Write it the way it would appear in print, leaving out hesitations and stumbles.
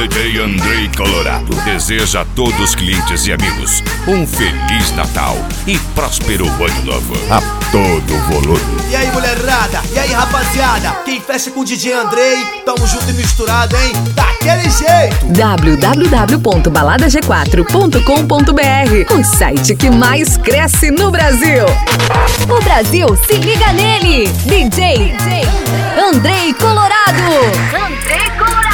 DJ Andrei Colorado deseja a todos os clientes e amigos um Feliz Natal e próspero Ano Novo a todo volume. E aí, mulherada? E aí, rapaziada? Quem fecha com o DJ Andrei, tamo junto e misturado, hein? Daquele jeito! www.baladag4.com.br, o site que mais cresce no Brasil. O Brasil se liga nele! DJ Andrei Colorado! Andrei Colorado!